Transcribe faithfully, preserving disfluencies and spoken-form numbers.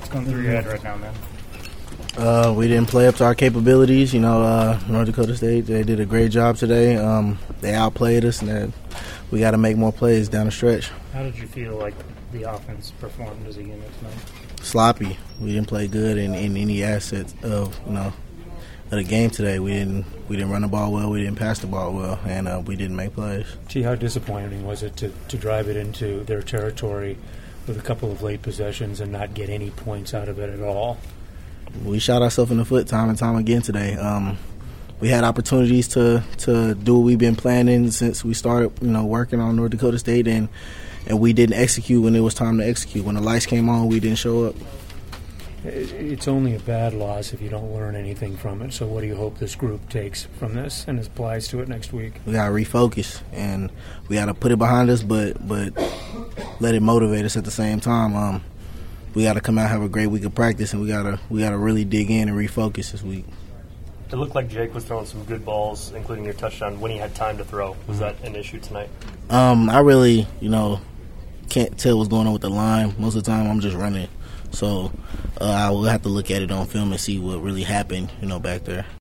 What's going through your head right now, man? Uh, we didn't play up to our capabilities. You know, uh, North Dakota State, they did a great job today. Um, they outplayed us, and we got to make more plays down the stretch. How did you feel like the offense performed as a unit tonight? Sloppy. We didn't play good in, in any assets of, you know, of the game today. We didn't we didn't run the ball well. We didn't pass the ball well, and uh, we didn't make plays. Gee, how disappointing was it to, to drive it into their territory with a couple of late possessions and not get any points out of it at all? We shot ourselves in the foot time and time again today. Um, we had opportunities to, to do what we've been planning since we started, you know, working on North Dakota State, and and we didn't execute when it was time to execute. When the lights came on, we didn't show up. It's only a bad loss if you don't learn anything from it. So what do you hope this group takes from this and applies to it next week? We got to refocus, and we got to put it behind us, but but let it motivate us at the same time. Um, we got to come out, have a great week of practice, and we got to we got to really dig in and refocus this week. It looked like Jake was throwing some good balls, including your touchdown, when he had time to throw. Was that an issue tonight? Um, I really, you know, can't tell what's going on with the line. Most of the time, I'm just running. So uh, I will have to look at it on film and see what really happened, you know, back there.